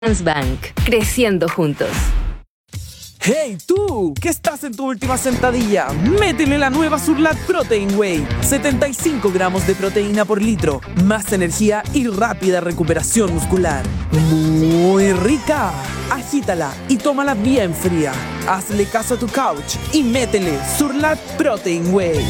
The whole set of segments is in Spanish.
Bank, creciendo juntos. ¡Hey tú! ¿Qué estás en tu última sentadilla? Métele la nueva Surlat Protein Whey. 75 gramos de proteína por litro, más energía y rápida recuperación muscular. ¡Muy rica! Agítala y tómala bien fría. Hazle caso a tu couch y métele Surlat Protein Whey.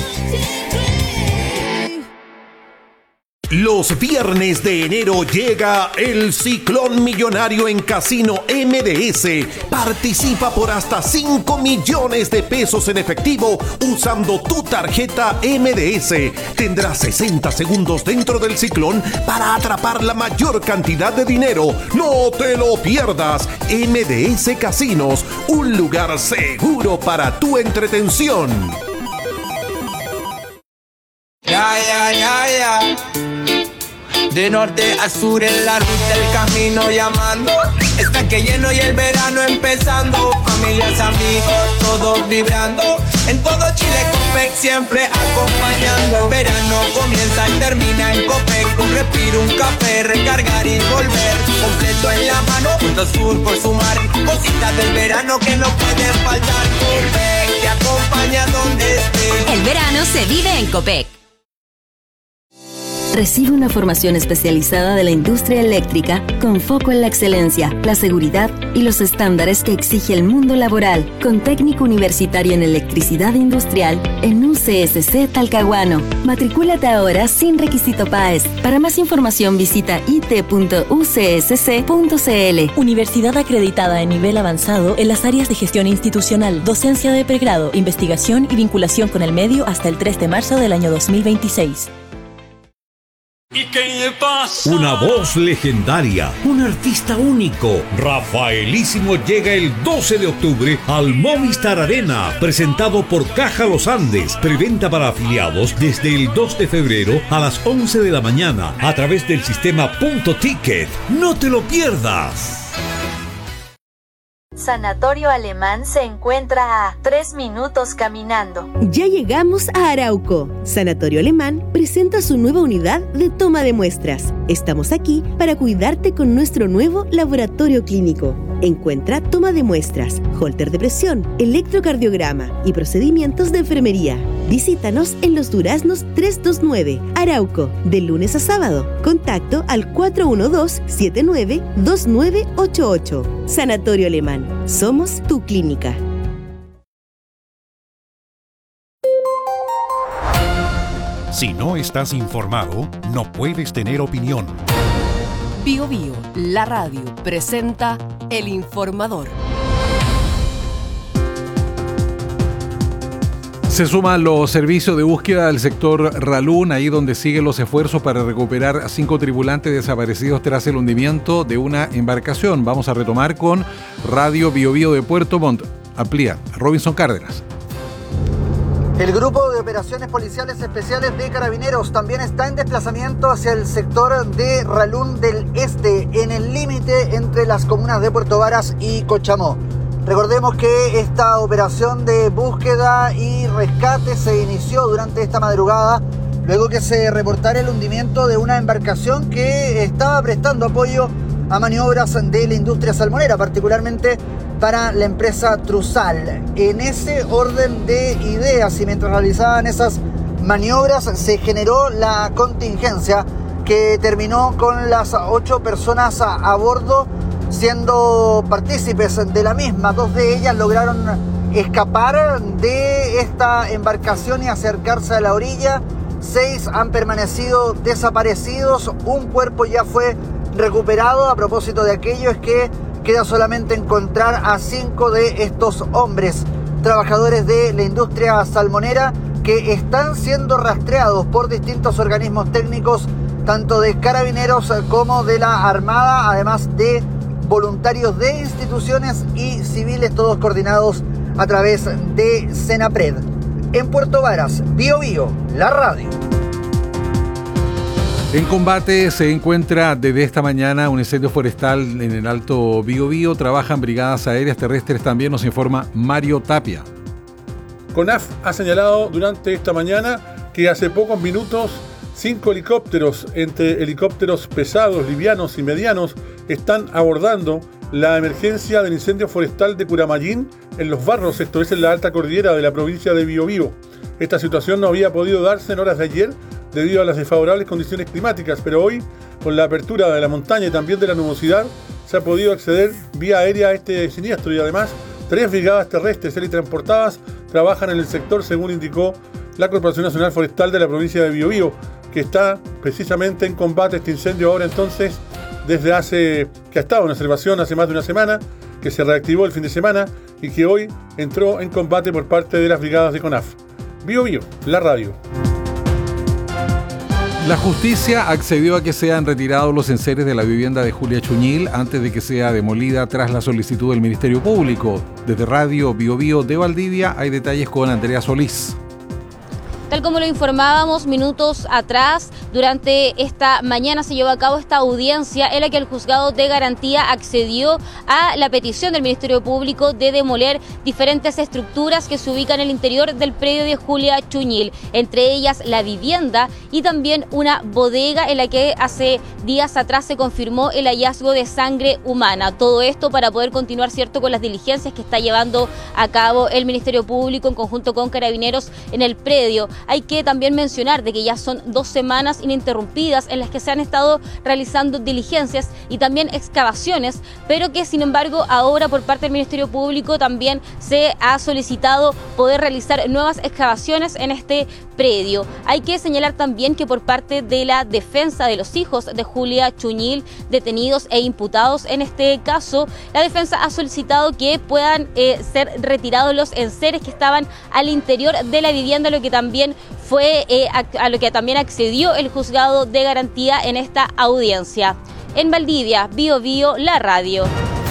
Los viernes de enero llega el Ciclón Millonario en Casino MDS. Participa por hasta 5 millones de pesos en efectivo usando tu tarjeta MDS. Tendrás 60 segundos dentro del ciclón para atrapar la mayor cantidad de dinero. ¡No te lo pierdas! MDS Casinos, un lugar seguro para tu entretención. De norte a sur en la ruta el camino llamando. Está que lleno y el verano empezando. Familias, amigos, todos vibrando. En todo Chile Copec siempre acompañando. Verano comienza y termina en Copec. Un respiro, un café, recargar y volver. Completo en la mano, junto al sur por sumar. Cositas del verano que no pueden faltar. Copec te acompaña donde estés. El verano se vive en Copec. Recibe una formación especializada de la industria eléctrica con foco en la excelencia, la seguridad y los estándares que exige el mundo laboral, con técnico universitario en electricidad industrial en UCSC Talcahuano. Matricúlate ahora sin requisito PAES. Para más información visita it.ucsc.cl. Universidad acreditada en nivel avanzado en las áreas de gestión institucional, docencia de pregrado, investigación y vinculación con el medio hasta el 3 de marzo del año 2026. Una voz legendaria, un artista único. Rafaelísimo llega el 12 de octubre al Movistar Arena, presentado por Caja Los Andes. Preventa para afiliados desde el 2 de febrero a las 11 de la mañana a través del sistema Punto Ticket. ¡No te lo pierdas! Sanatorio Alemán se encuentra a 3 minutos caminando. Ya llegamos a Arauco. Sanatorio Alemán presenta su nueva unidad de toma de muestras. Estamos aquí para cuidarte con nuestro nuevo laboratorio clínico. Encuentra toma de muestras, holter de presión, electrocardiograma y procedimientos de enfermería. Visítanos en Los Duraznos 329, Arauco, de lunes a sábado. Contacto al 412-792988. Sanatorio Alemán. Somos tu clínica. Si no estás informado, no puedes tener opinión. Bio Bio, la radio, presenta El Informador. Se suman los servicios de búsqueda del sector Ralún, ahí donde siguen los esfuerzos para recuperar a 5 tripulantes desaparecidos tras el hundimiento de una embarcación. Vamos a retomar con Radio Bio Bio de Puerto Montt. Amplía Robinson Cárdenas. El Grupo de Operaciones Policiales Especiales de Carabineros también está en desplazamiento hacia el sector de Ralún del Este, en el límite entre las comunas de Puerto Varas y Cochamó. Recordemos que esta operación de búsqueda y rescate se inició durante esta madrugada, luego que se reportara el hundimiento de una embarcación que estaba prestando apoyo a maniobras de la industria salmonera, particularmente para la empresa Truzal. En ese orden de ideas y mientras realizaban esas maniobras se generó la contingencia que terminó con las 8 personas a bordo siendo partícipes de la misma. 2 de ellas lograron escapar de esta embarcación y acercarse a la orilla. 6 han permanecido desaparecidos. Un cuerpo ya fue recuperado. A propósito de aquello, es que queda solamente encontrar a 5 de estos hombres, trabajadores de la industria salmonera, que están siendo rastreados por distintos organismos técnicos, tanto de Carabineros como de la Armada, además de voluntarios de instituciones y civiles, todos coordinados a través de Senapred. En Puerto Varas, Bio Bio, la radio. En combate se encuentra desde esta mañana un incendio forestal en el Alto Biobío. Trabajan brigadas aéreas terrestres también, nos informa Mario Tapia. CONAF ha señalado durante esta mañana que hace pocos minutos 5 helicópteros, entre helicópteros pesados, livianos y medianos, están abordando la emergencia del incendio forestal de Curamayín en Los Barros, esto es en la alta cordillera de la provincia de Biobío. Esta situación no había podido darse en horas de ayer debido a las desfavorables condiciones climáticas, pero hoy, con la apertura de la montaña y también de la nubosidad, se ha podido acceder vía aérea a este siniestro y además 3 brigadas terrestres teletransportadas trabajan en el sector, según indicó la Corporación Nacional Forestal de la provincia de Biobío, que está precisamente en combate este incendio ahora entonces, que ha estado en observación hace más de una semana, que se reactivó el fin de semana y que hoy entró en combate por parte de las brigadas de CONAF. Biobío, la radio. La justicia accedió a que sean retirados los enseres de la vivienda de Julia Chuñil antes de que sea demolida tras la solicitud del Ministerio Público. Desde Radio Biobío de Valdivia hay detalles con Andrea Solís. Tal como lo informábamos minutos atrás, durante esta mañana se llevó a cabo esta audiencia en la que el juzgado de garantía accedió a la petición del Ministerio Público de demoler diferentes estructuras que se ubican en el interior del predio de Julia Chuñil, entre ellas la vivienda y también una bodega en la que hace días atrás se confirmó el hallazgo de sangre humana. Todo esto para poder continuar, ¿cierto?, con las diligencias que está llevando a cabo el Ministerio Público en conjunto con Carabineros en el predio. Hay que también mencionar de que ya son 2 semanas ininterrumpidas en las que se han estado realizando diligencias y también excavaciones, pero que sin embargo ahora por parte del Ministerio Público también se ha solicitado poder realizar nuevas excavaciones en este predio. Hay que señalar también que por parte de la defensa de los hijos de Julia Chuñil, detenidos e imputados en este caso, la defensa ha solicitado que puedan ser retirados los enseres que estaban al interior de la vivienda, lo que también fue a lo que también accedió el juzgado de garantía en esta audiencia. En Valdivia, Biobío, la radio.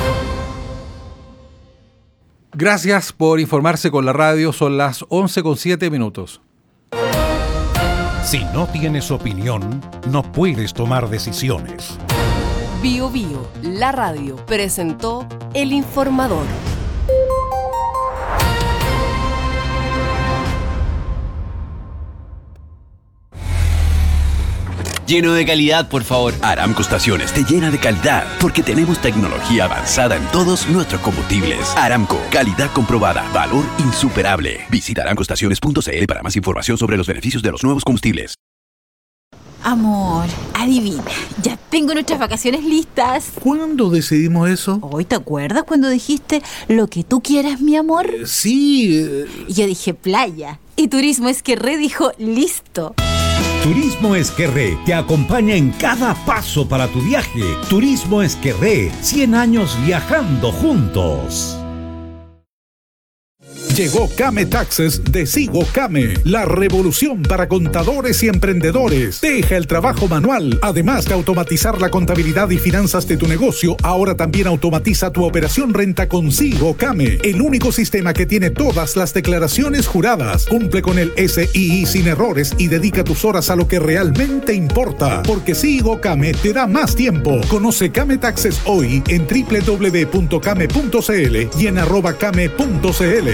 Gracias por informarse con la radio. Son las 11:07. Si no tienes opinión, no puedes tomar decisiones. Biobío, la radio, presentó El Informador. Lleno de calidad, por favor. Aramco Estaciones te llena de calidad porque tenemos tecnología avanzada en todos nuestros combustibles. Aramco, calidad comprobada, valor insuperable. Visita aramcoestaciones.cl para más información sobre los beneficios de los nuevos combustibles. Amor, adivina, ya tengo nuestras vacaciones listas. ¿Cuándo decidimos eso? ¿Hoy te acuerdas cuando dijiste lo que tú quieras, mi amor? Sí. Y yo dije playa. Y Turismo Esquerré dijo listo. Turismo Esquerré te acompaña en cada paso para tu viaje. Turismo Esquerré, 100 años viajando juntos. Llegó Kame Taxes de Sigo Kame, la revolución para contadores y emprendedores. Deja el trabajo manual. Además de automatizar la contabilidad y finanzas de tu negocio, ahora también automatiza tu operación renta con Sigo Kame, el único sistema que tiene todas las declaraciones juradas. Cumple con el SII sin errores y dedica tus horas a lo que realmente importa, porque Sigo Kame te da más tiempo. Conoce Kame Taxes hoy en www.kame.cl y en @kame.cl.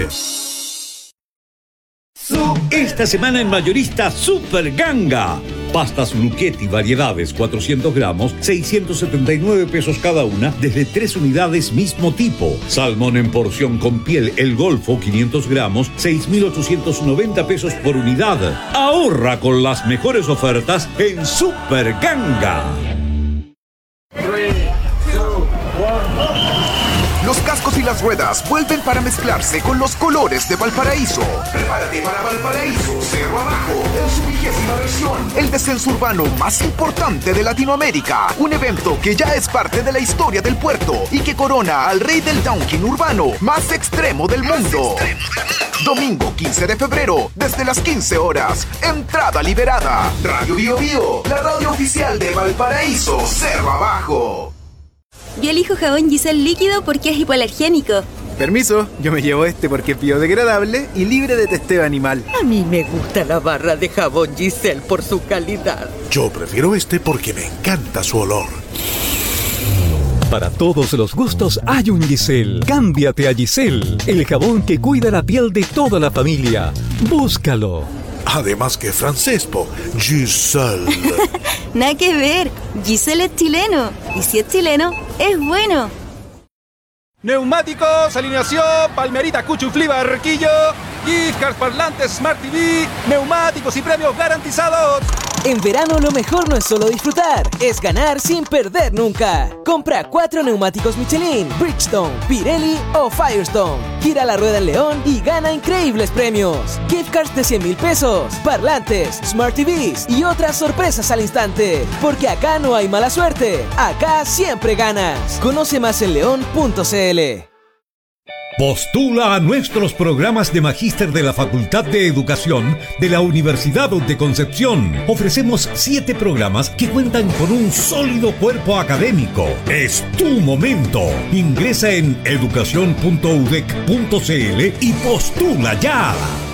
Esta semana en Mayorista Super Ganga. Pastas Luchetti variedades 400 gramos, 679 pesos cada una, desde 3 unidades mismo tipo. Salmón en porción con piel El Golfo 500 gramos, 6.890 pesos por unidad. Ahorra con las mejores ofertas en Super Ganga. Los cascos y las ruedas vuelven para mezclarse con los colores de Valparaíso. Prepárate para Valparaíso Cerro Abajo en su 20ª versión. El descenso urbano más importante de Latinoamérica. Un evento que ya es parte de la historia del puerto y que corona al rey del downhill urbano más extremo del mundo. Domingo 15 de febrero, desde las 15 horas. Entrada liberada. Radio Biobío, la radio oficial de Valparaíso Cerro Abajo. Yo elijo jabón Giselle líquido porque es hipoalergénico. Permiso, yo me llevo este porque es biodegradable y libre de testeo animal. A mí me gusta la barra de jabón Giselle por su calidad. Yo prefiero este porque me encanta su olor. Para todos los gustos hay un Giselle. Cámbiate a Giselle, el jabón que cuida la piel de toda la familia. Búscalo. Además que francés, po. Giselle. Nada que ver. Giselle es chileno. Y si es chileno, es bueno. Neumáticos, alineación, Palmerita, Cuchuflí, Barquillo, gift cards, parlantes, Smart TV, neumáticos y premios garantizados. En verano lo mejor no es solo disfrutar, es ganar sin perder nunca. Compra 4 neumáticos Michelin, Bridgestone, Pirelli o Firestone. Gira la rueda en León y gana increíbles premios. Gift cards de 100,000 pesos, parlantes, Smart TVs y otras sorpresas al instante. Porque acá no hay mala suerte, acá siempre ganas. Conoce más en león.cl. Postula a nuestros programas de magíster de la Facultad de Educación de la Universidad de Concepción. Ofrecemos 7 programas que cuentan con un sólido cuerpo académico. Es tu momento. Ingresa en educacion.udec.cl y postula ya.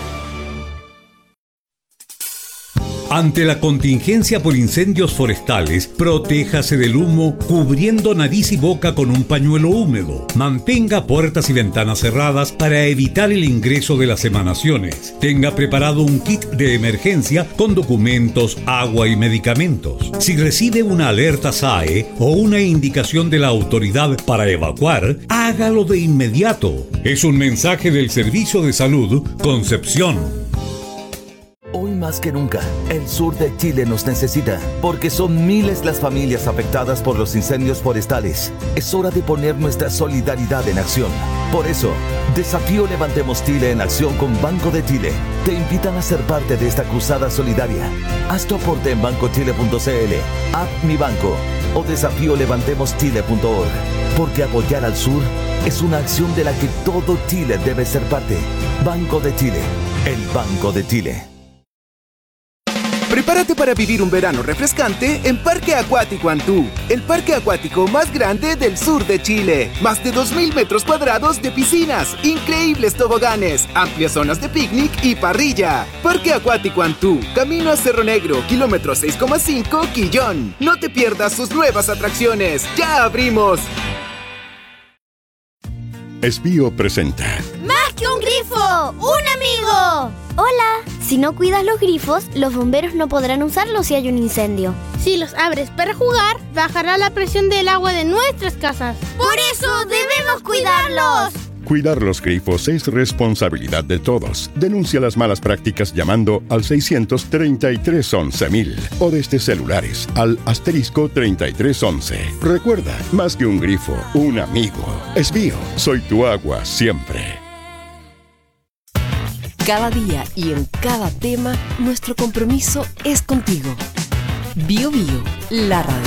Ante la contingencia por incendios forestales, protéjase del humo cubriendo nariz y boca con un pañuelo húmedo. Mantenga puertas y ventanas cerradas para evitar el ingreso de las emanaciones. Tenga preparado un kit de emergencia con documentos, agua y medicamentos. Si recibe una alerta SAE o una indicación de la autoridad para evacuar, hágalo de inmediato. Es un mensaje del Servicio de Salud Concepción. Hoy más que nunca, el sur de Chile nos necesita, porque son miles las familias afectadas por los incendios forestales. Es hora de poner nuestra solidaridad en acción. Por eso, Desafío Levantemos Chile en acción con Banco de Chile. Te invitan a ser parte de esta cruzada solidaria. Haz tu aporte en bancochile.cl, app Mi Banco o desafiolevantemoschile.org. Porque apoyar al sur es una acción de la que todo Chile debe ser parte. Banco de Chile, el Banco de Chile. Prepárate para vivir un verano refrescante en Parque Acuático Antú, el parque acuático más grande del sur de Chile. Más de 2,000 metros cuadrados de piscinas, increíbles toboganes, amplias zonas de picnic y parrilla. Parque Acuático Antú, camino a Cerro Negro, kilómetro 6,5, Quillón. No te pierdas sus nuevas atracciones. ¡Ya abrimos! Esbío presenta ¡Más que un grifo! ¡Un amigo! Hola, si no cuidas los grifos, los bomberos no podrán usarlos si hay un incendio. Si los abres para jugar, bajará la presión del agua de nuestras casas. ¡Por eso debemos cuidarlos! Cuidar los grifos es responsabilidad de todos. Denuncia las malas prácticas llamando al 633-11.000 o desde celulares al *3311. Recuerda, más que un grifo, un amigo. Esbío, soy tu agua siempre. Cada día y en cada tema, nuestro compromiso es contigo. Bio Bio, la radio.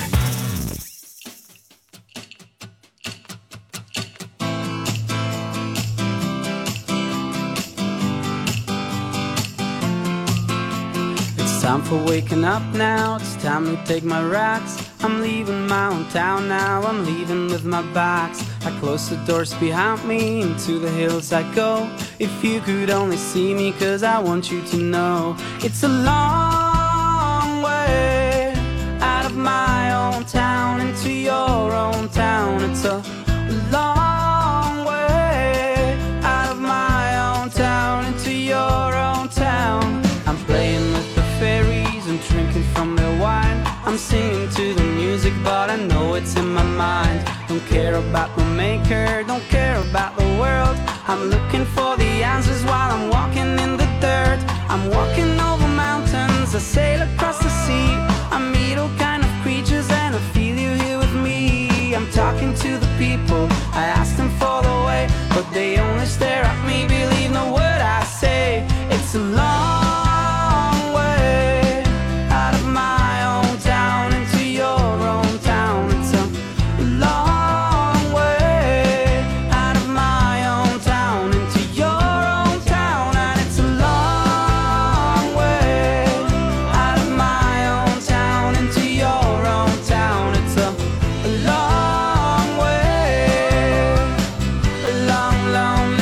It's time for waking up now, it's time to take my rocks. I'm leaving my hometown now, I'm leaving with my box. I close the doors behind me, into the hills I go. If you could only see me, cause I want you to know. It's a long way out of my own town into your own town. It's a long way out of my own town into your own town. I'm playing with the fairies and drinking from their wine. I'm singing to the music, but I know it's in my mind. Don't care about the maker, don't care about the world. I'm looking for the answers while I'm walking in the dirt. I'm walking over mountains, I sail across the sea. I meet all kind of creatures and I feel you here with me. I'm talking to the people, I ask them for the way, but they only stare at me, believe no word I say. It's a long way out of my own town into your own town. It's a long way out of my own town into your own town. And it's a long way out of my own town into your own town. It's a long way, a long, long,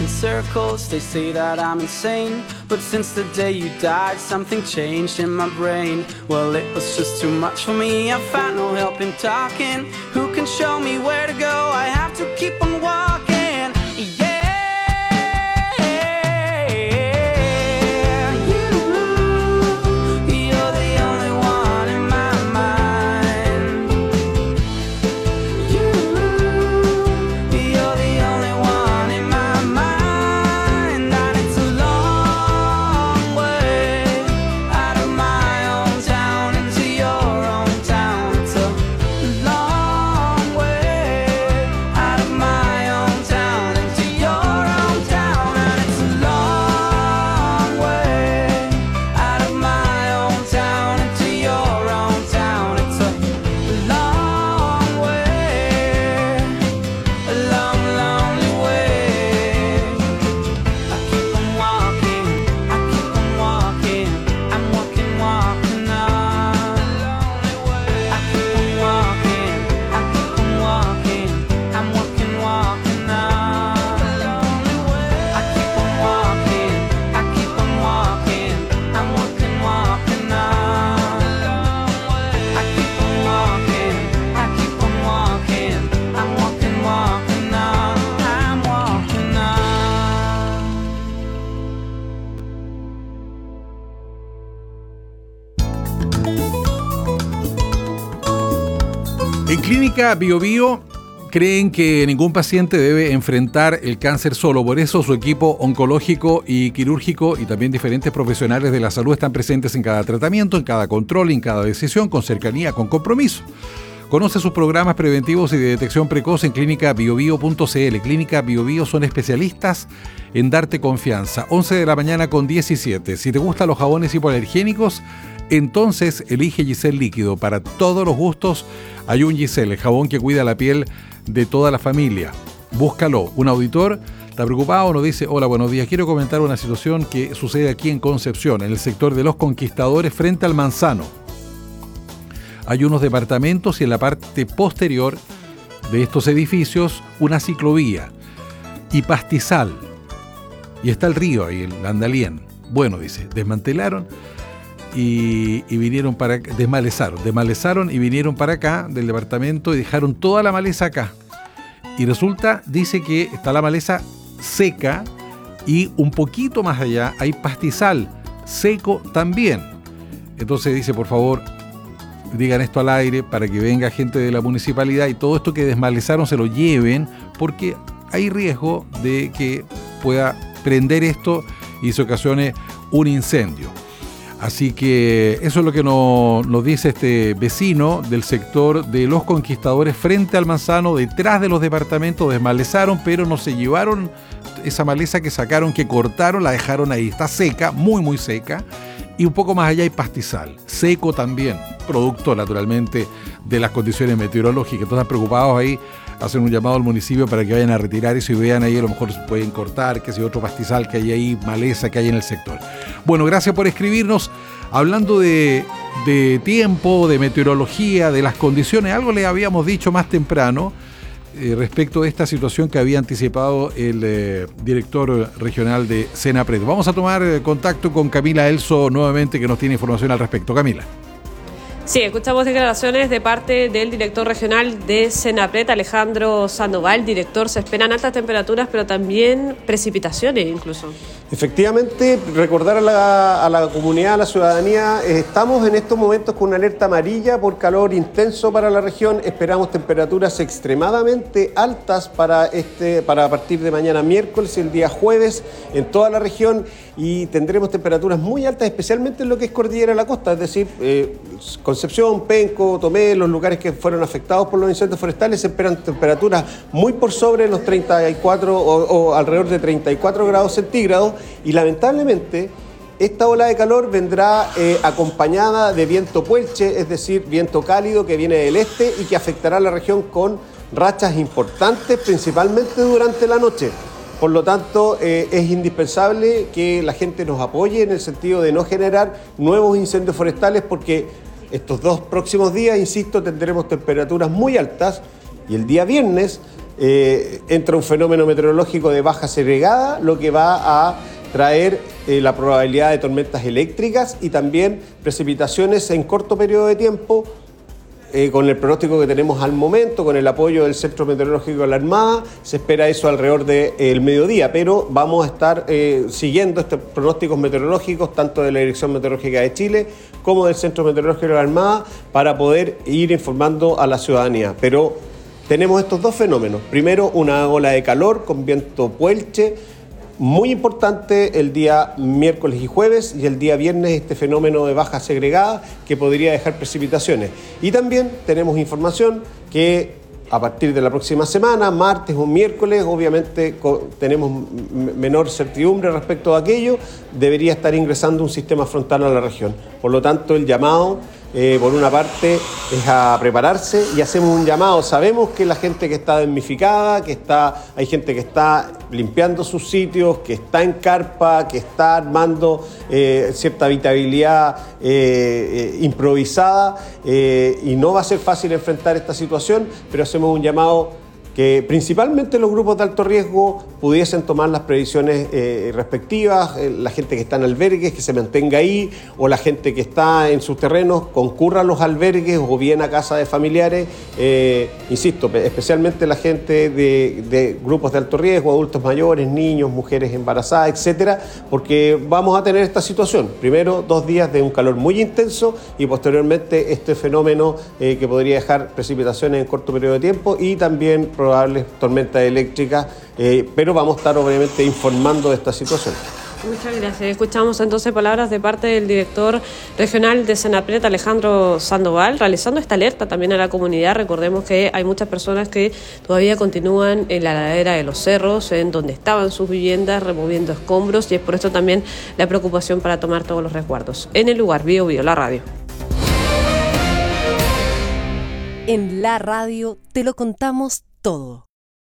in circles, they say that I'm insane. But since the day you died, something changed in my brain. Well, it was just too much for me, I found no help in talking. Who can show me where to go? I have to keep on walking, yeah. En Clínica Bio Bio creen que ningún paciente debe enfrentar el cáncer solo. Por eso su equipo oncológico y quirúrgico y también diferentes profesionales de la salud están presentes en cada tratamiento, en cada control y en cada decisión, con cercanía, con compromiso. Conoce sus programas preventivos y de detección precoz en clínicabiobio.cl. Clínica Bio Bio son especialistas en darte confianza. 11 de la mañana con 17. Si te gustan los jabones hipoalergénicos, entonces elige Giselle Líquido. Para todos los gustos hay un Giselle, el jabón que cuida la piel de toda la familia. Búscalo. Un auditor está preocupado, nos dice: hola, buenos días, quiero comentar una situación que sucede aquí en Concepción, en el sector de Los Conquistadores frente al Manzano. Hay unos departamentos y en la parte posterior de estos edificios una ciclovía y pastizal. Y está el río ahí, el Andalien. Bueno, dice, desmantelaron y vinieron para acá, desmalezaron y vinieron para acá del departamento y dejaron toda la maleza acá. Y resulta, dice que está la maleza seca y un poquito más allá hay pastizal seco también. Entonces dice, por favor, digan esto al aire para que venga gente de la municipalidad y todo esto que desmalezaron se lo lleven, porque hay riesgo de que pueda prender esto y se ocasione un incendio. Así que eso es lo que nos dice este vecino del sector de Los Conquistadores frente al Manzano, detrás de los departamentos. Desmalezaron, pero no se llevaron esa maleza que sacaron, que cortaron, la dejaron ahí. Está seca, muy muy seca, y un poco más allá hay pastizal, seco también, producto naturalmente de las condiciones meteorológicas. Entonces, preocupados ahí, hacen un llamado al municipio para que vayan a retirar eso y vean ahí, a lo mejor se pueden cortar, que si otro pastizal que hay ahí, maleza que hay en el sector. Bueno, gracias por escribirnos. Hablando de tiempo, de meteorología, de las condiciones, algo le habíamos dicho más temprano respecto de esta situación que había anticipado el director regional de Senapred. Vamos a tomar contacto con Camila Elso nuevamente, que nos tiene información al respecto. Camila. Sí, escuchamos declaraciones de parte del director regional de Senapred, Alejandro Sandoval. Director, se esperan altas temperaturas, pero también precipitaciones incluso. Efectivamente, recordar a la comunidad, a la ciudadanía, estamos en estos momentos con una alerta amarilla por calor intenso para la región. Esperamos temperaturas extremadamente altas para a partir de mañana miércoles y el día jueves en toda la región, y tendremos temperaturas muy altas, especialmente en lo que es Cordillera de la Costa, es decir, Concepción, Penco, Tomé, los lugares que fueron afectados por los incendios forestales. Se esperan temperaturas muy por sobre los 34 o alrededor de 34 grados centígrados, y lamentablemente esta ola de calor vendrá acompañada de viento puelche, es decir, viento cálido que viene del este y que afectará a la región con rachas importantes, principalmente durante la noche. Por lo tanto, es indispensable que la gente nos apoye en el sentido de no generar nuevos incendios forestales, porque estos 2 próximos días, insisto, tendremos temperaturas muy altas, y el día viernes entra un fenómeno meteorológico de baja segregada, lo que va a traer la probabilidad de tormentas eléctricas y también precipitaciones en corto periodo de tiempo, con el pronóstico que tenemos al momento, con el apoyo del Centro Meteorológico de la Armada. Se espera eso alrededor del mediodía, pero vamos a estar siguiendo estos pronósticos meteorológicos, tanto de la Dirección Meteorológica de Chile como del Centro Meteorológico de la Armada, para poder ir informando a la ciudadanía. Pero tenemos estos dos fenómenos. Primero, una ola de calor con viento puelche, muy importante el día miércoles y jueves, y el día viernes este fenómeno de baja segregada que podría dejar precipitaciones. Y también tenemos información que a partir de la próxima semana, martes o miércoles, obviamente tenemos menor certidumbre respecto a aquello, debería estar ingresando un sistema frontal a la región. Por lo tanto, el llamado, por una parte, es a prepararse, y hacemos un llamado. Sabemos que la gente que está damnificada, hay gente que está limpiando sus sitios, que está en carpa, que está armando cierta habitabilidad improvisada, y no va a ser fácil enfrentar esta situación, pero hacemos un llamado que principalmente los grupos de alto riesgo pudiesen tomar las previsiones respectivas, la gente que está en albergues que se mantenga ahí, o la gente que está en sus terrenos concurra a los albergues o bien a casa de familiares, insisto, especialmente la gente de grupos de alto riesgo, adultos mayores, niños, mujeres embarazadas, etcétera, porque vamos a tener esta situación. Primero, 2 días de un calor muy intenso y posteriormente este fenómeno que podría dejar precipitaciones en corto periodo de tiempo y también probables tormentas eléctricas, pero vamos a estar obviamente informando de esta situación. Muchas gracias. Escuchamos entonces palabras de parte del director regional de Senapred, Alejandro Sandoval, realizando esta alerta también a la comunidad. Recordemos que hay muchas personas que todavía continúan en la ladera de los cerros, en donde estaban sus viviendas, removiendo escombros, y es por esto también la preocupación para tomar todos los resguardos. En el lugar, Bio Bio, la radio. En la radio te lo contamos todo.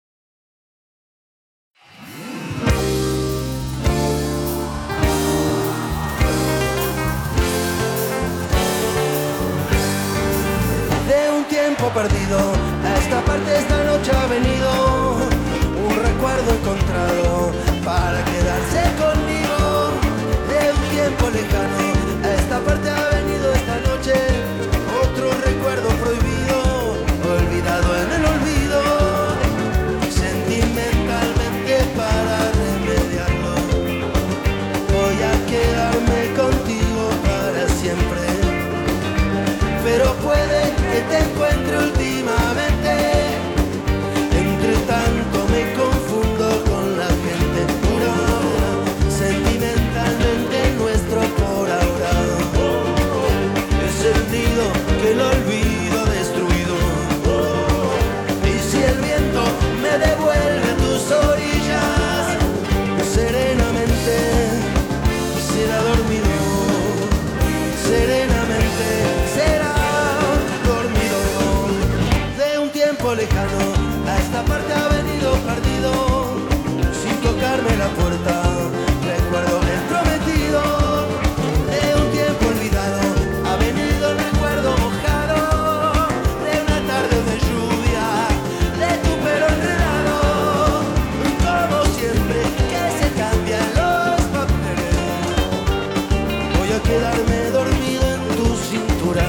De un tiempo perdido, a esta parte esta noche ha venido un recuerdo encontrado para quedarse conmigo. De un tiempo lejano, a esta parte ha venido esta noche otro recuerdo prohibido, olvidado en el olvido, sentimentalmente para remediarlo. Voy a quedarme contigo para siempre, pero puede que te encuentre últimamente. Entre tanto me confundo con la gente pura, sentimentalmente nuestro por ahora. He sentido que el olvido ha destruido, y si el viento me devuelve tus orillas, serenamente será dormido, serenamente será dormido. De un tiempo lejano, a esta parte ha venido perdido, sin tocarme la puerta, recuerdo el prometido. De un tiempo olvidado, ha venido el recuerdo mojado, de una tarde de lluvia, de tu pelo enredado, como siempre que se cambian los papeles. Voy a quedarme dormido en tu cintura,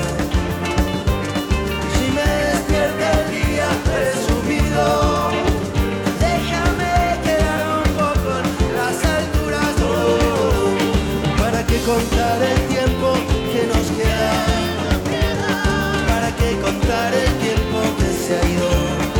si me despierta el día presumido, déjame quedar un poco en las alturas, para que contar el tiempo que nos queda, para que contar el tiempo que se ha ido.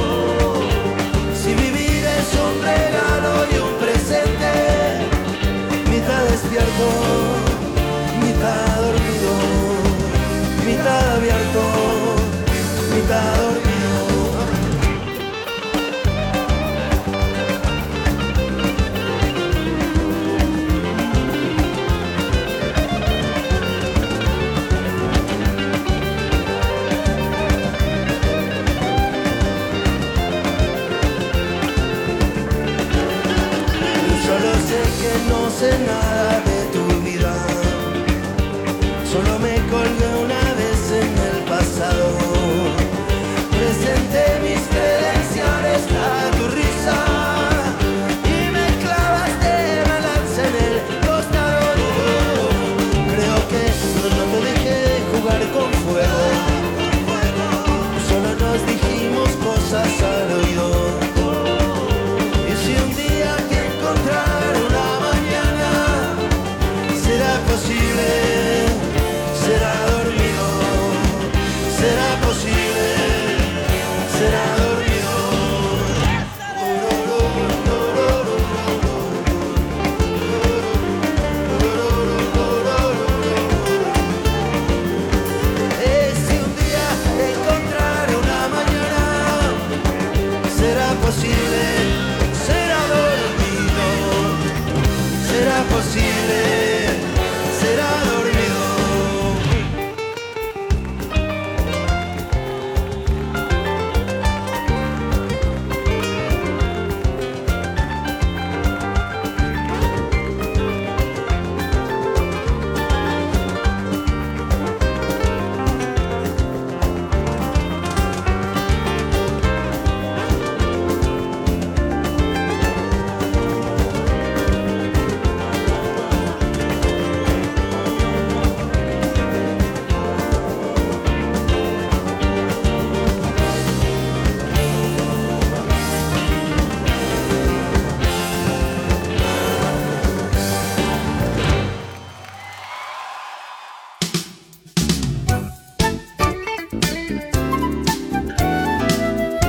Si vivir es un regalo y un presente, mitad despierto, mitad dormido, mitad abierto, mitad dormido. Solo sé que no sé nada de tu vida, solo me colgué una vez en el pasado, presenté mis credenciales a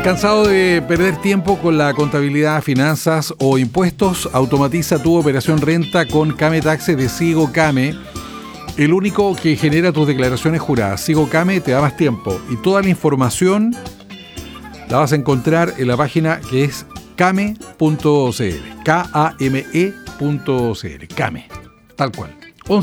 ¿Cansado de perder tiempo con la contabilidad, finanzas o impuestos? Automatiza tu operación renta con Kame Taxes de Sigo Kame, el único que genera tus declaraciones juradas. Sigo Kame te da más tiempo y toda la información la vas a encontrar en la página que es kame.cl, Kame.cl, Kame, tal cual.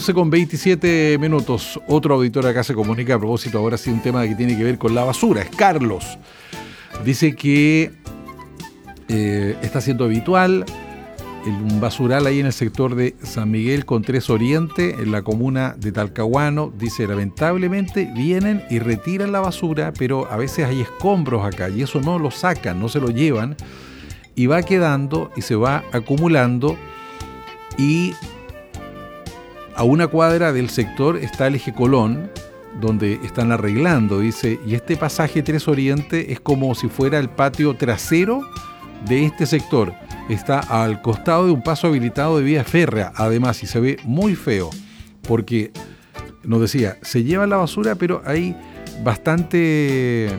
11:27. Otro auditor acá se comunica a propósito ahora sí un tema que tiene que ver con la basura. Es Carlos. Dice que está siendo habitual un basural ahí en el sector de San Miguel con 3 Oriente, en la comuna de Talcahuano. Dice, lamentablemente vienen y retiran la basura, pero a veces hay escombros acá y eso no lo sacan, no se lo llevan y va quedando y se va acumulando. Y a una cuadra del sector está el eje Colón, donde están arreglando, dice, y este pasaje 3 Oriente es como si fuera el patio trasero de este sector. Está al costado de un paso habilitado de vía férrea, además, y se ve muy feo, porque, nos decía, se lleva la basura, pero hay bastante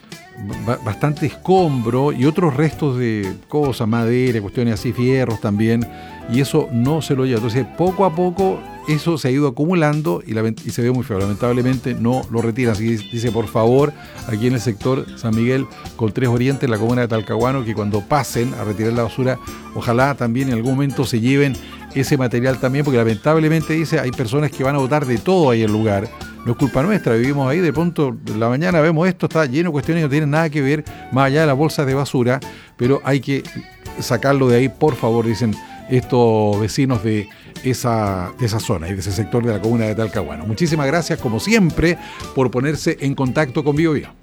escombro y otros restos de cosas, madera, cuestiones así, fierros también, y eso no se lo lleva. Entonces, poco a poco, eso se ha ido acumulando y se ve muy feo. Lamentablemente no lo retiran. Así que dice, por favor, aquí en el sector San Miguel con 3 Oriente, en la comuna de Talcahuano, que cuando pasen a retirar la basura, ojalá también en algún momento se lleven ese material también, porque lamentablemente, dice, hay personas que van a botar de todo ahí en el lugar. No es culpa nuestra, vivimos ahí, de pronto en la mañana vemos esto, está lleno de cuestiones que no tienen nada que ver, más allá de las bolsas de basura, pero hay que sacarlo de ahí, por favor, dicen estos vecinos de esa zona y de ese sector de la comuna de Talcahuano. Muchísimas gracias, como siempre, por ponerse en contacto con Bio Bio.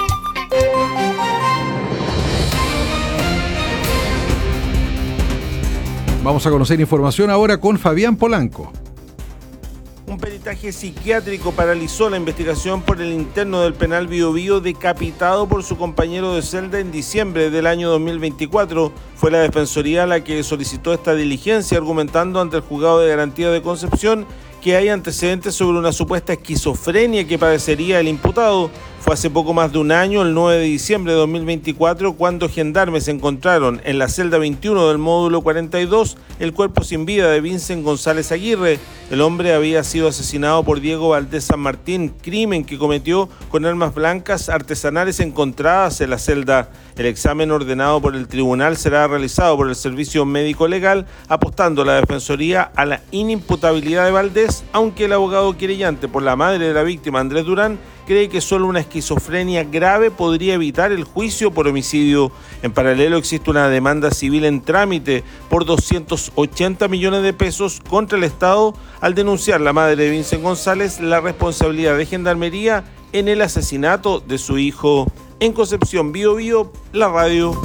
Vamos a conocer información ahora con Fabián Polanco. Un peritaje psiquiátrico paralizó la investigación por el interno del penal Bio Bio decapitado por su compañero de celda en diciembre del año 2024. Fue la Defensoría la que solicitó esta diligencia, argumentando ante el Juzgado de Garantía de Concepción que hay antecedentes sobre una supuesta esquizofrenia que padecería el imputado. Fue hace poco más de un año, el 9 de diciembre de 2024, cuando gendarmes encontraron en la celda 21 del módulo 42 el cuerpo sin vida de Vincent González Aguirre. El hombre había sido asesinado por Diego Valdés San Martín, crimen que cometió con armas blancas artesanales encontradas en la celda. El examen ordenado por el tribunal será realizado por el Servicio Médico Legal, apostando la Defensoría a la inimputabilidad de Valdés, aunque el abogado querellante por la madre de la víctima, Andrés Durán, cree que solo una esquizofrenia grave podría evitar el juicio por homicidio. En paralelo, existe una demanda civil en trámite por 280 millones de pesos contra el Estado al denunciar la madre de Vincent González la responsabilidad de Gendarmería en el asesinato de su hijo. En Concepción, Bio Bio, la radio.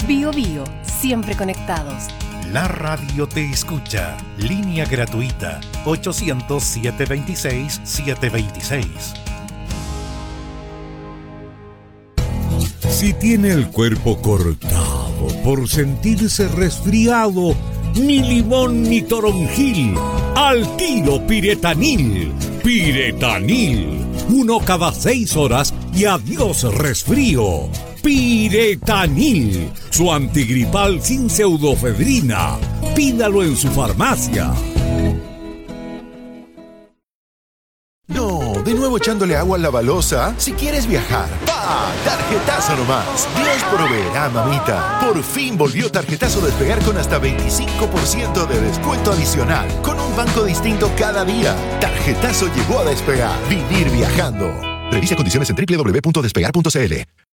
Bio Bio, siempre conectados. La radio te escucha. Línea gratuita 800-726-726. Si tiene el cuerpo cortado por sentirse resfriado, ni limón ni toronjil, al tiro Piretanil. Piretanil, 1 cada 6 horas y adiós resfrío. Piretanil, su antigripal sin pseudofedrina. Pídalo en su farmacia. No, de nuevo echándole agua a la balosa. Si quieres viajar, ¡pa! Tarjetazo nomás. Dios proveerá, mamita. Por fin volvió Tarjetazo Despegar con hasta 25% de descuento adicional. Con un banco distinto cada día. Tarjetazo llegó a Despegar. Vivir viajando. Revisa condiciones en www.despegar.cl.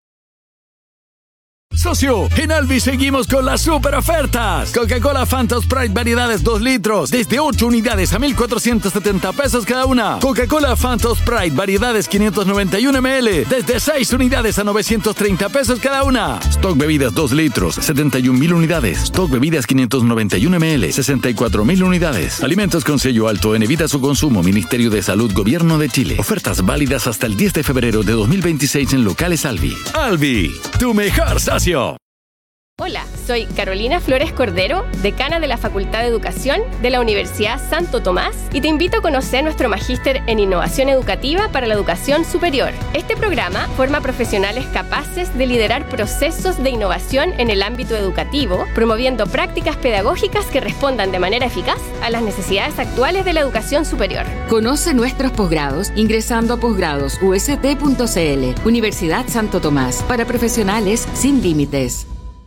Socio, en Alvi seguimos con las super ofertas. Coca-Cola Fanta Sprite variedades 2 litros, desde 8 unidades a 1,470 pesos cada una. Coca-Cola Fanta Sprite variedades 591 ml, desde 6 unidades a 930 pesos cada una. Stock bebidas 2 litros, 71,000 unidades. Stock bebidas 591 ml, 64,000 unidades. Alimentos con sello alto en evita su consumo. Ministerio de Salud, Gobierno de Chile. Ofertas válidas hasta el 10 de febrero de 2026 en locales Alvi. Alvi, tu mejor socio. Hola, soy Carolina Flores Cordero, decana de la Facultad de Educación de la Universidad Santo Tomás, y te invito a conocer nuestro magíster en Innovación Educativa para la Educación Superior. Este programa forma profesionales capaces de liderar procesos de innovación en el ámbito educativo, promoviendo prácticas pedagógicas que respondan de manera eficaz a las necesidades actuales de la educación superior. Conoce nuestros posgrados ingresando a posgradosust.cl. Universidad Santo Tomás, para profesionales sin límites.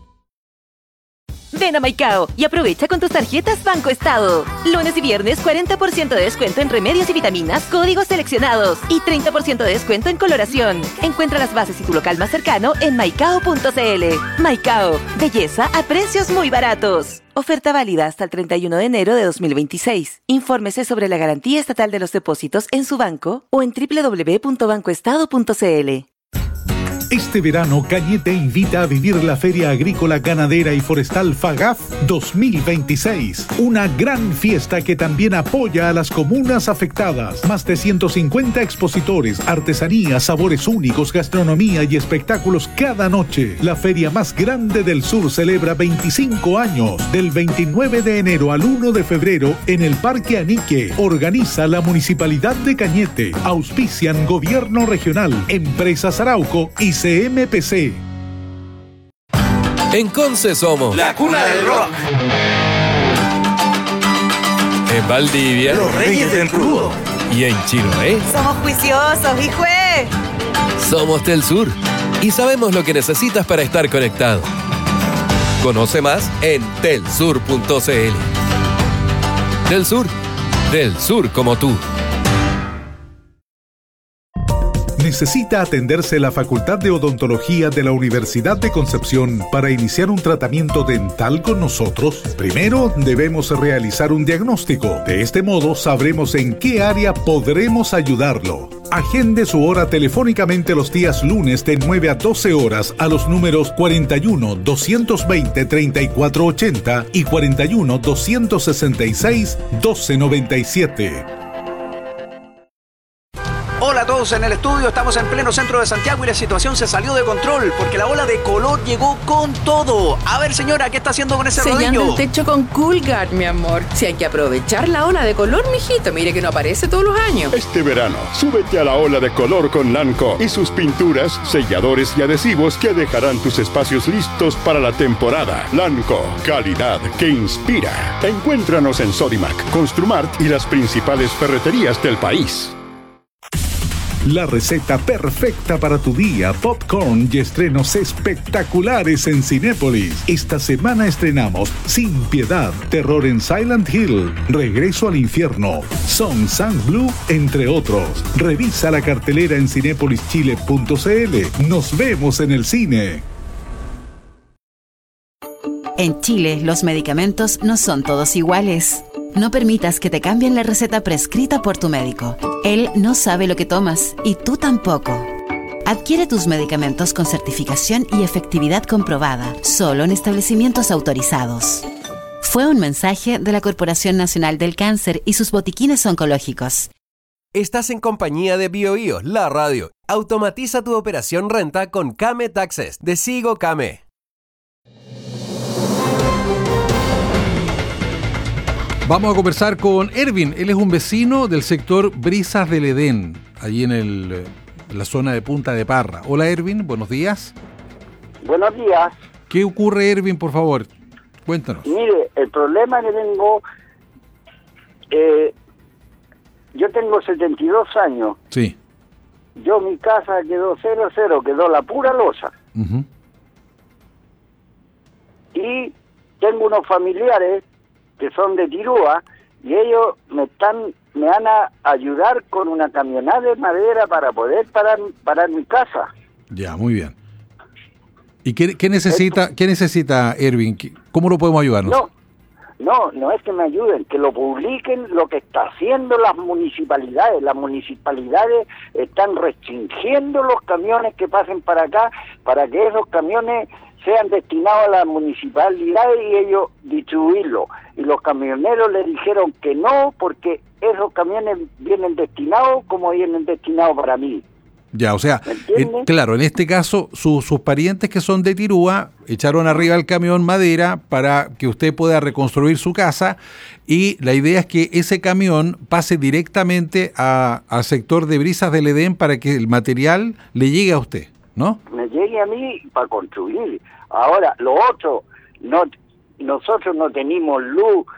Ven a Maicao y aprovecha con tus tarjetas Banco Estado. Lunes y viernes 40% de descuento en remedios y vitaminas, códigos seleccionados y 30% de descuento en coloración. Encuentra las bases y tu local más cercano en maicao.cl. Maicao, belleza a precios muy baratos. Oferta válida hasta el 31 de enero de 2026. Infórmese sobre la garantía estatal de los depósitos en su banco o en www.bancoestado.cl. Este verano, Cañete invita a vivir la Feria Agrícola, Ganadera y Forestal FAGAF 2026. Una gran fiesta que también apoya a las comunas afectadas. Más de 150 expositores, artesanías, sabores únicos, gastronomía y espectáculos cada noche. La feria más grande del sur celebra 25 años. Del 29 de enero al 1 de febrero en el Parque Anique. Organiza la Municipalidad de Cañete. Auspician Gobierno Regional, Empresas Arauco y CMPC. En Conce somos la cuna del rock. En Valdivia, los reyes del crudo. Y en Chiloé, somos juiciosos, hijue. Somos Telsur y sabemos lo que necesitas para estar conectado. Conoce más en telsur.cl. Telsur, del sur como tú. ¿Necesita atenderse la Facultad de Odontología de la Universidad de Concepción para iniciar un tratamiento dental con nosotros? Primero debemos realizar un diagnóstico. De este modo sabremos en qué área podremos ayudarlo. Agende su hora telefónicamente los días lunes de 9 a 12 horas a los números 41-220-3480 y 41-266-1297. Hola a todos en el estudio, estamos en pleno centro de Santiago y la situación se salió de control porque la ola de calor llegó con todo. A ver, señora, ¿qué está haciendo con ese sellando rodillo? el techo con Coolguard, mi amor. Si hay que aprovechar la ola de color, mijito, mire que no aparece todos los años. Este verano, súbete a la ola de color con Lanco y sus pinturas, selladores y adhesivos que dejarán tus espacios listos para la temporada. Lanco, calidad que inspira. Encuéntranos en Sodimac, Construmart y las principales ferreterías del país. La receta perfecta para tu día, popcorn y estrenos espectaculares en Cinépolis. Esta semana estrenamos Sin Piedad, Terror en Silent Hill, Regreso al Infierno, Song Sang Blue, entre otros. Revisa la cartelera en cinepolischile.cl. Nos vemos en el cine. En Chile, los medicamentos no son todos iguales. No permitas que te cambien la receta prescrita por tu médico. Él no sabe lo que tomas y tú tampoco. Adquiere tus medicamentos con certificación y efectividad comprobada, solo en establecimientos autorizados. Fue un mensaje de la Corporación Nacional del Cáncer y sus botiquines oncológicos. Estás en compañía de BioBio, la radio. Automatiza tu operación renta con Kame Taxes de Sigo Kame. Vamos a conversar con Ervin. Él es un vecino del sector Brisas del Edén, allí en la zona de Punta de Parra. Hola Ervin, buenos días. Buenos días. ¿Qué ocurre, Ervin, por favor? Cuéntanos. Mire, el problema que tengo, yo tengo 72 años. Sí. Mi casa quedó 0-0, quedó la pura losa. Uh-huh. Y tengo unos familiares que son de Tirúa y ellos me van a ayudar con una camioneta de madera para poder parar mi casa. Ya, muy bien. ¿Y qué necesita Ervin? ¿Cómo lo podemos ayudarnos? No es que me ayuden, que lo publiquen lo que está haciendo las municipalidades. Las municipalidades están restringiendo los camiones que pasen para acá para que esos camiones sean destinados a las municipalidades y ellos distribuirlos. Y los camioneros le dijeron que no, porque esos camiones vienen destinados como vienen destinados para mí. Ya, o sea, claro, en este caso sus parientes que son de Tirúa echaron arriba el camión madera para que usted pueda reconstruir su casa y la idea es que ese camión pase directamente al sector de Brisas del Edén para que el material le llegue a usted, ¿no? Me llegue a mí para construir. Ahora, lo otro, nosotros no tenemos luz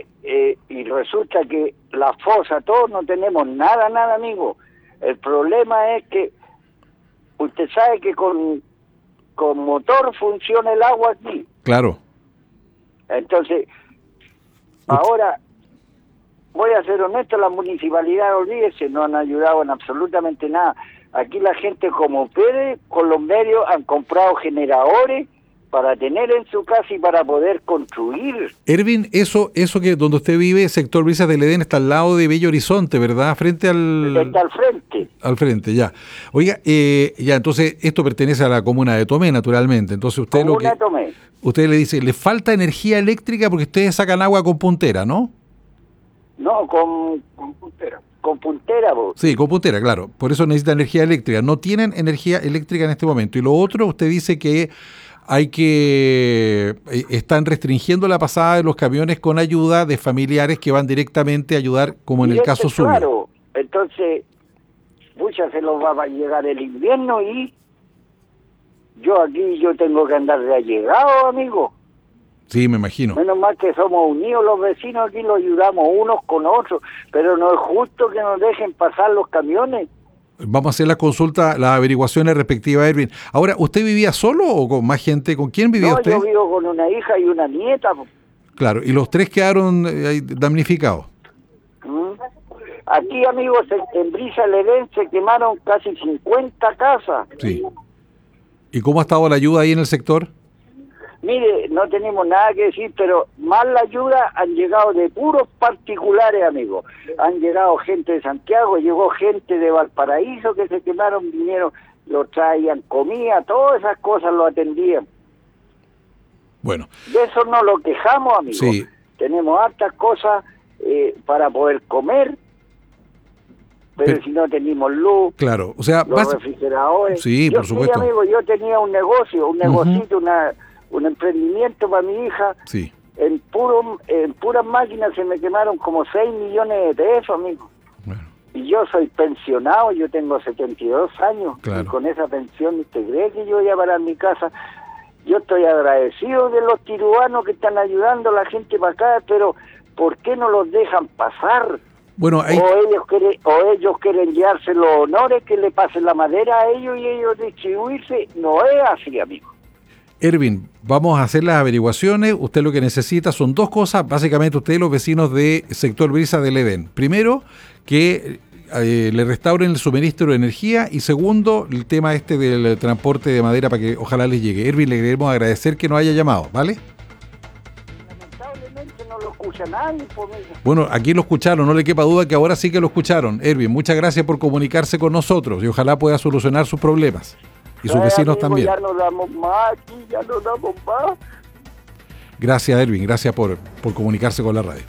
y resulta que la fosa, todos no tenemos nada, amigo. El problema es que usted sabe que con motor funciona el agua aquí. Claro. Entonces, ahora, voy a ser honesto, la municipalidad, olvídese, no han ayudado en absolutamente nada. Aquí la gente como puede, con los medios, han comprado generadores para tener en su casa y para poder construir. Ervin, eso que donde usted vive, sector Brisas del Edén, está al lado de Bello Horizonte, ¿verdad? Frente al... Está al frente. Al frente, ya. Oiga, ya, entonces esto pertenece a la comuna de Tomé, naturalmente. Entonces usted usted le dice, le falta energía eléctrica porque ustedes sacan agua con puntera, ¿no? No, con puntera. Con puntera, vos. Sí, con puntera, claro. Por eso necesita energía eléctrica. No tienen energía eléctrica en este momento. Y lo otro, usted dice que están restringiendo la pasada de los camiones con ayuda de familiares que van directamente a ayudar, como en el caso suyo. Claro, entonces, se los va a llegar el invierno y yo tengo que andar de allegado, amigo. Sí, me imagino. Menos mal que somos unidos los vecinos, aquí los ayudamos unos con otros, pero no es justo que nos dejen pasar los camiones. Vamos a hacer la consulta, las averiguaciones respectivas a Ervin. Ahora, ¿usted vivía solo o con más gente? ¿Con quién vivía usted? Yo vivo con una hija y una nieta. Claro, y los tres quedaron damnificados. Aquí, amigos, en Brisas del Edén se quemaron casi 50 casas. Sí. ¿Y cómo ha estado la ayuda ahí en el sector? Mire, no tenemos nada que decir, pero más la ayuda han llegado de puros particulares, amigos. Han llegado gente de Santiago, llegó gente de Valparaíso que se quemaron, vinieron, lo traían comida, todas esas cosas lo atendían. Bueno. De eso no lo quejamos, amigos. Sí. Tenemos hartas cosas para poder comer, pero si no tenemos luz, claro, o sea, los refrigeradores. Sí, por supuesto. Sí, amigo, yo tenía un negocito, un emprendimiento para mi hija. Sí. En puras máquinas se me quemaron como 6 millones de pesos, amigo. Bueno. Y yo soy pensionado, yo tengo 72 años. Claro. Y con esa pensión, ¿usted cree que yo voy a parar mi casa? Yo estoy agradecido de los tiruanos que están ayudando a la gente para acá, pero ¿por qué no los dejan pasar? Bueno, o ellos quieren llevarse los honores que le pasen la madera a ellos y ellos distribuirse. No es así, amigo. Ervin, vamos a hacer las averiguaciones. Usted lo que necesita son dos cosas, básicamente usted y los vecinos de sector Brisas del Edén. Primero, que le restauren el suministro de energía y segundo, el tema del transporte de madera para que ojalá les llegue. Ervin, le queremos agradecer que nos haya llamado, ¿vale? Lamentablemente no lo escucha nadie. Por mí. Bueno, aquí lo escucharon, no le quepa duda que ahora sí que lo escucharon. Erwin, muchas gracias por comunicarse con nosotros y ojalá pueda solucionar sus problemas. Y sus vecinos también. Ya no damos más aquí, ya no damos más. Gracias, Erwin, gracias por comunicarse con la radio.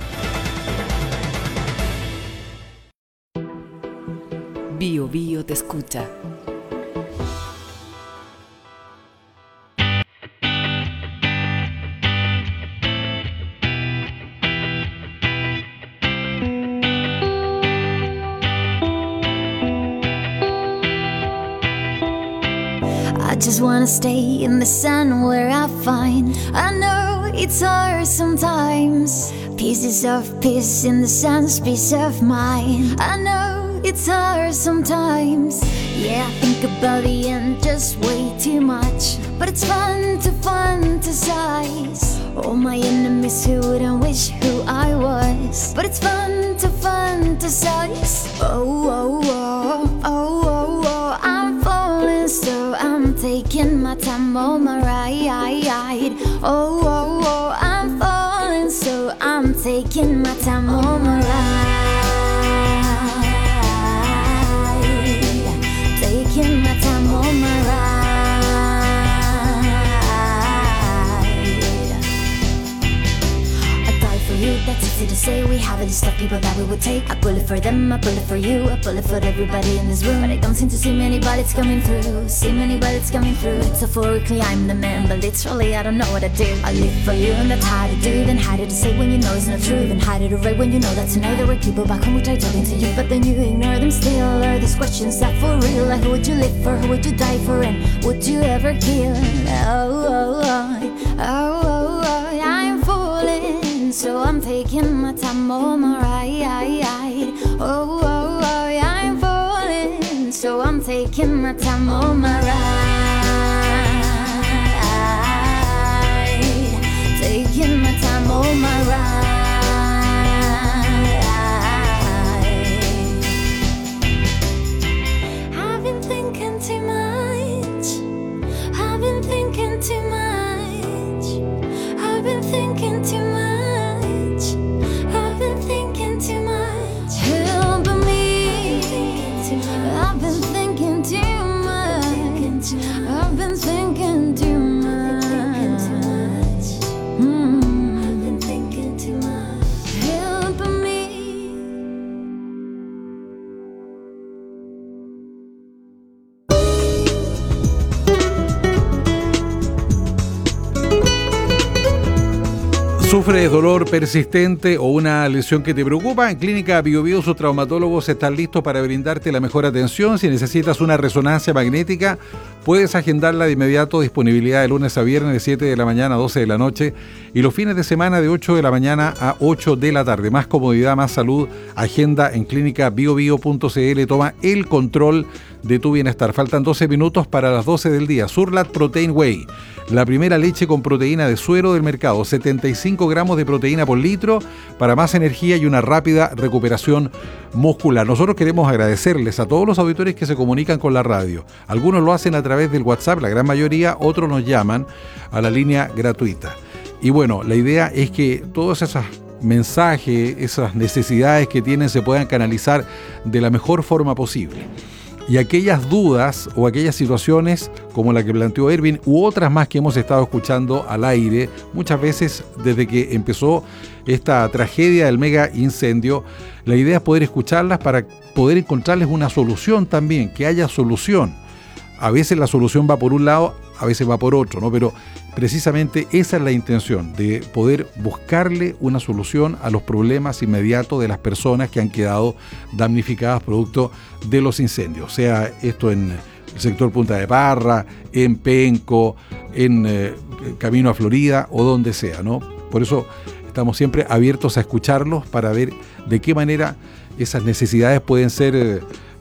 Bio Bio te escucha. I just wanna stay in the sun where I find. I know it's hard sometimes. Pieces of peace in the sun's peace of mind. I know it's hard sometimes. Yeah, I think about the end just way too much. But it's fun to fantasize. All my enemies who wouldn't wish who I was. But it's fun to fantasize. Oh, oh, oh, oh, oh, oh. I'm falling so I'm taking my time on my ride. Oh, oh, oh, I'm falling so I'm taking my time on my ride. Taking my time on my ride. I die for you, that's easy to say. We have a list of people that we would take. A bullet for them, a bullet for you, a bullet for everybody in this room. But I don't seem to see many bullets coming through. See many bullets coming through. Metaphorically I'm the man, but literally I don't know what I do. I live for you and that's hard to do. Then harder to say when you know it's not true. Then harder to write when you know that tonight there were people back home who tried talking to you, but then you ignore them still. Are these questions that for real? Like who would you live for? Who would you die for? And would you ever kill? Oh, oh, oh, oh, oh, oh. I'm falling, so I'm taking my time on my ride. Oh, oh, oh, I'm falling, so I'm taking my time on my ride. Taking my time on my ride. I've been thinking too much. I've been thinking too much. I've been thinking too much. I've been thinking too much. Help me. I've been thinking too much. I've been thinking too much. I've been thinking too much. Help me. ¿Sufres dolor persistente o una lesión que te preocupa? En Clínica Bio Bio sus traumatólogos están listos para brindarte la mejor atención. Si necesitas una resonancia magnética, puedes agendarla de inmediato. Disponibilidad de lunes a viernes de 7 de la mañana a 12 de la noche y los fines de semana de 8 de la mañana a 8 de la tarde. Más comodidad, más salud. Agenda en clínicabiobio.cl. Toma el control de tu bienestar. Faltan 12 minutos para las 12 del día. Surlat Protein Whey, la primera leche con proteína de suero del mercado. 75 gramos de proteína por litro para más energía y una rápida recuperación muscular. Nosotros queremos agradecerles a todos los auditores que se comunican con la radio. Algunos lo hacen a través del WhatsApp, la gran mayoría, otros nos llaman a la línea gratuita. Y bueno, la idea es que todos esos mensajes, esas necesidades que tienen se puedan canalizar de la mejor forma posible. Y aquellas dudas o aquellas situaciones como la que planteó Erwin u otras más que hemos estado escuchando al aire muchas veces desde que empezó esta tragedia del mega incendio, la idea es poder escucharlas para poder encontrarles una solución también, que haya solución. A veces la solución va por un lado, a veces va por otro, ¿no? Pero precisamente esa es la intención, de poder buscarle una solución a los problemas inmediatos de las personas que han quedado damnificadas producto de los incendios, sea esto en el sector Punta de Parra, en Penco, en Camino a Florida o donde sea, ¿no? Por eso estamos siempre abiertos a escucharlos para ver de qué manera esas necesidades pueden ser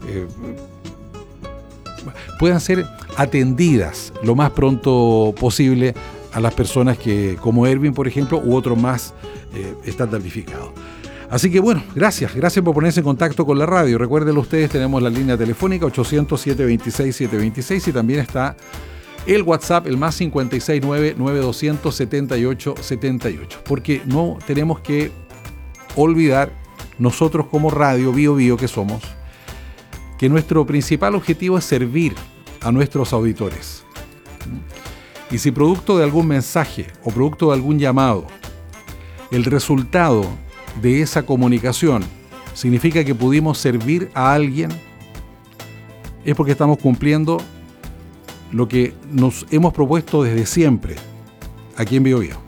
atendidas lo más pronto posible a las personas que, como Erwin, por ejemplo, u otros más, están damnificados. Así que bueno, gracias por ponerse en contacto con la radio. Recuerden ustedes, tenemos la línea telefónica 800-726-726 y también está el WhatsApp, el más 569-9200-7878. Porque no tenemos que olvidar, nosotros como radio Bío Bío que somos, que nuestro principal objetivo es servir a nuestros auditores. Y si producto de algún mensaje o producto de algún llamado, el resultado de esa comunicación significa que pudimos servir a alguien, es porque estamos cumpliendo lo que nos hemos propuesto desde siempre aquí en Bío Bío.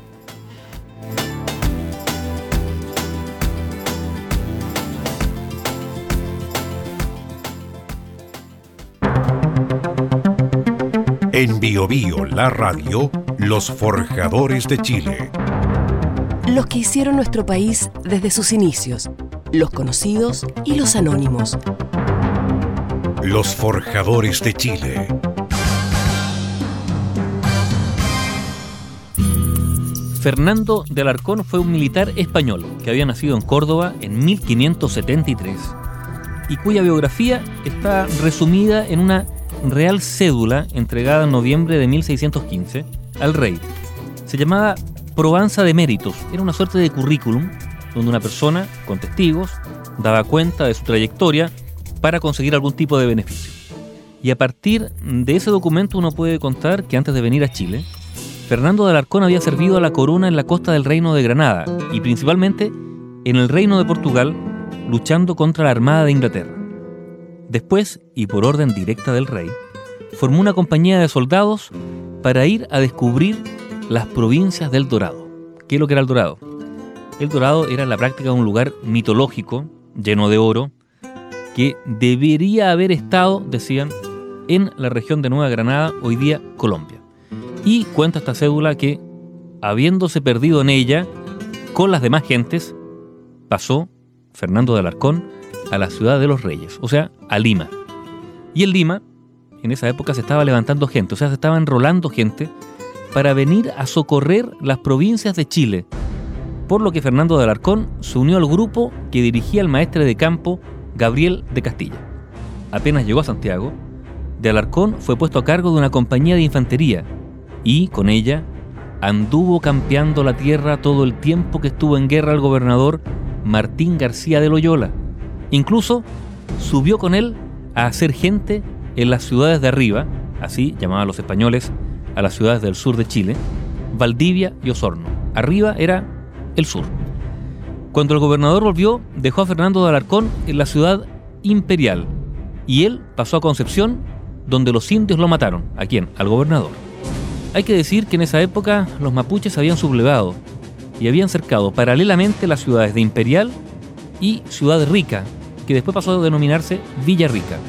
En Bío Bío, la radio, los forjadores de Chile. Los que hicieron nuestro país desde sus inicios, los conocidos y los anónimos. Los forjadores de Chile. Fernando de Alarcón fue un militar español que había nacido en Córdoba en 1573 y cuya biografía está resumida en una real cédula entregada en noviembre de 1615 al rey. Se llamaba Probanza de Méritos. Era una suerte de currículum donde una persona con testigos daba cuenta de su trayectoria para conseguir algún tipo de beneficio. Y a partir de ese documento uno puede contar que antes de venir a Chile, Fernando de Alarcón había servido a la corona en la costa del Reino de Granada y principalmente en el Reino de Portugal, luchando contra la Armada de Inglaterra. Después, y por orden directa del rey, formó una compañía de soldados para ir a descubrir las provincias del Dorado. ¿Qué es lo que era el Dorado? El Dorado era en la práctica un lugar mitológico, lleno de oro, que debería haber estado, decían, en la región de Nueva Granada, hoy día Colombia. Y cuenta esta cédula que, habiéndose perdido en ella, con las demás gentes, pasó Fernando de Alarcón a la ciudad de los Reyes, o sea, a Lima. Y en Lima, en esa época se estaba levantando gente, o sea, se estaba enrolando gente para venir a socorrer las provincias de Chile, por lo que Fernando de Alarcón se unió al grupo que dirigía el maestre de campo Gabriel de Castilla. Apenas llegó a Santiago, de Alarcón fue puesto a cargo de una compañía de infantería y, con ella, anduvo campeando la tierra todo el tiempo que estuvo en guerra el gobernador Martín García de Loyola. Incluso subió con él a hacer gente en las ciudades de arriba, así llamaban los españoles a las ciudades del sur de Chile, Valdivia y Osorno. Arriba era el sur. Cuando el gobernador volvió, dejó a Fernando de Alarcón en la ciudad imperial y él pasó a Concepción, donde los indios lo mataron. ¿A quién? Al gobernador. Hay que decir que en esa época los mapuches habían sublevado y habían cercado paralelamente las ciudades de Imperial y Ciudad Rica, que después pasó a denominarse Villa Rica.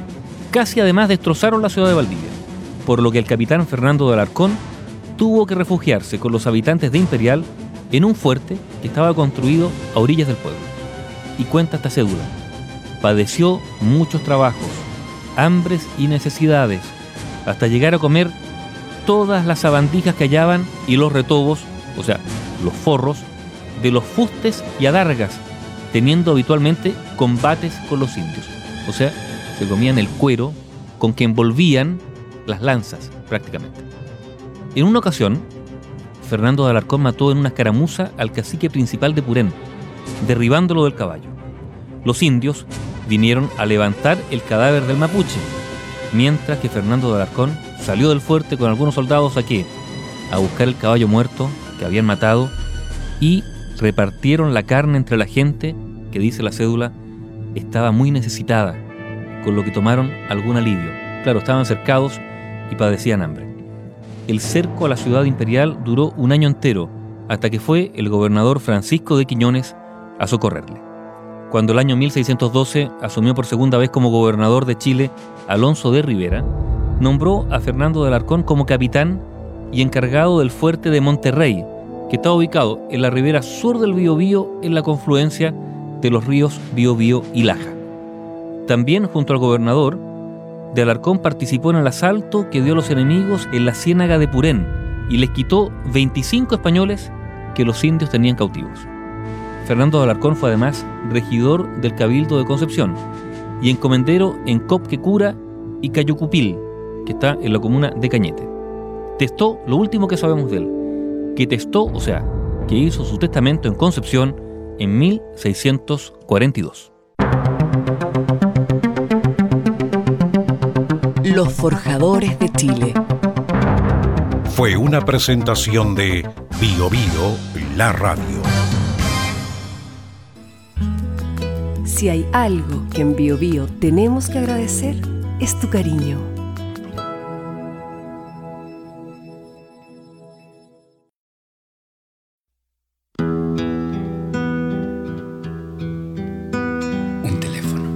Casi además destrozaron la ciudad de Valdivia, por lo que el capitán Fernando de Alarcón tuvo que refugiarse con los habitantes de Imperial en un fuerte que estaba construido a orillas del pueblo. Y cuenta esta cédula: padeció muchos trabajos, hambres y necesidades, hasta llegar a comer todas las sabandijas que hallaban y los retobos, o sea, los forros, de los fustes y adargas, teniendo habitualmente combates con los indios. O sea, se comían el cuero con que envolvían las lanzas, prácticamente. En una ocasión, Fernando de Alarcón mató en una escaramuza al cacique principal de Purén, derribándolo del caballo. Los indios vinieron a levantar el cadáver del mapuche, mientras que Fernando de Alarcón salió del fuerte con algunos soldados a buscar el caballo muerto que habían matado y repartieron la carne entre la gente que, dice la cédula, estaba muy necesitada, con lo que tomaron algún alivio. Claro, estaban cercados y padecían hambre. El cerco a la ciudad imperial duró un año entero, hasta que fue el gobernador Francisco de Quiñones a socorrerle. Cuando el año 1612 asumió por segunda vez como gobernador de Chile Alonso de Rivera, nombró a Fernando de Alarcón como capitán y encargado del fuerte de Monterrey, que está ubicado en la ribera sur del Biobío, en la confluencia de los ríos Biobío y Laja. También, junto al gobernador, de Alarcón participó en el asalto que dio a los enemigos en la ciénaga de Purén y les quitó 25 españoles que los indios tenían cautivos. Fernando de Alarcón fue además regidor del Cabildo de Concepción y encomendero en Copquecura y Cayucupil, que está en la comuna de Cañete. testó lo último que sabemos de él, que testó, o sea, que hizo su testamento en Concepción en 1642. Los Forjadores de Chile. Fue una presentación de Bio Bio, la radio. Si hay algo que en Bio Bio tenemos que agradecer, es tu cariño. Un teléfono.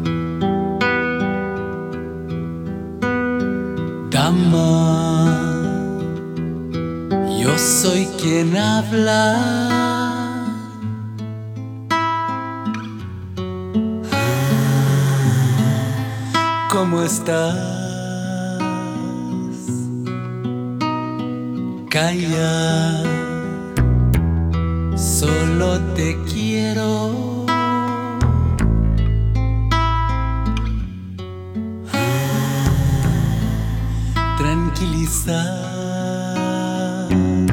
Dama, yo soy quien habla. ¿Cómo estás? Calla, solo te quiero. Tranquilizar.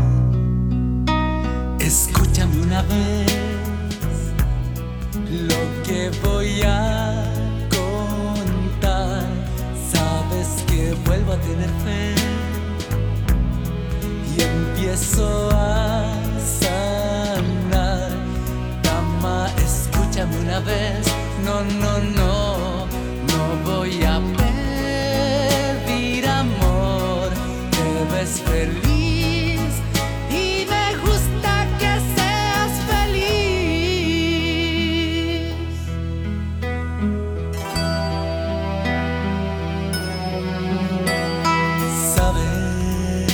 Escúchame una vez lo que voy a contar. Sabes que vuelvo a tener fe y empiezo a sanar. Dama, escúchame una vez. No, no, no, no voy a pedir amor. Te ves feliz y me gusta que seas feliz. Sabes,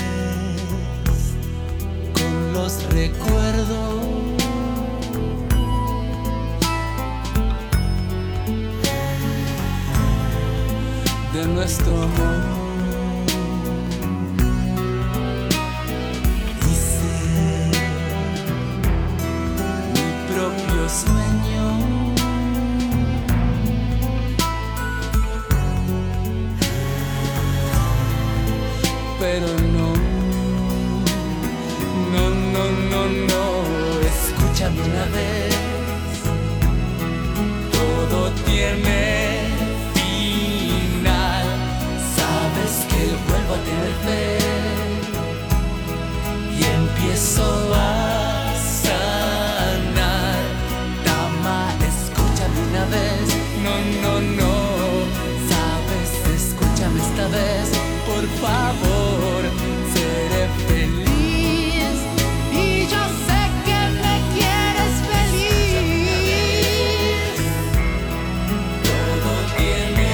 con los recuerdos de nuestro amor, hice mi propio sueño. Pero no, no, no, no, no, escúchame una vez. Todo tiene final. Sabes que vuelvo a tener fe y empiezo a sanar. Dama, escúchame una vez. No, no, no, sabes, escúchame esta vez. Por favor, seré feliz y yo sé que me quieres feliz. Todo tiene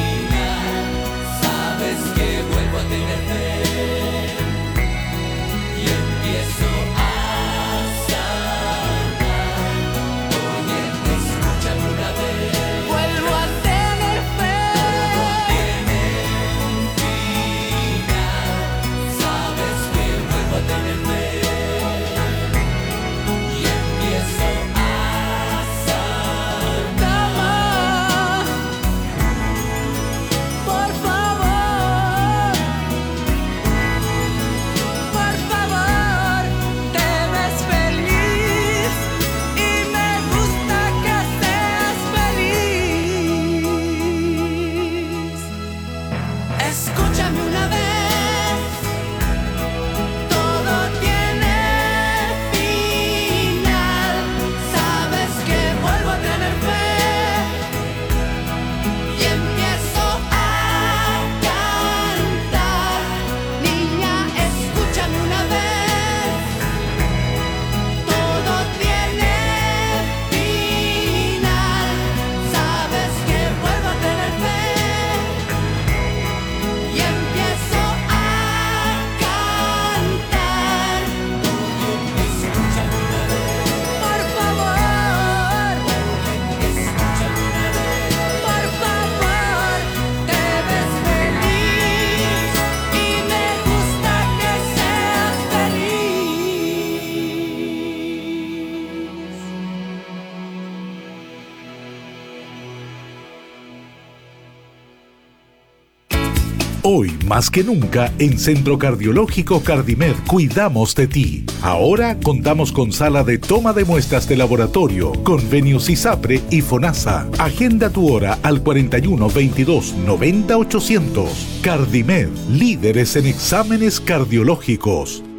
final. Sabes que vuelvo a tener fe Hoy, más que nunca, en Centro Cardiológico Cardimed cuidamos de ti. Ahora contamos con sala de toma de muestras de laboratorio, convenios ISAPRE y FONASA. Agenda tu hora al 41 22 90 800. Cardimed, líderes en exámenes cardiológicos.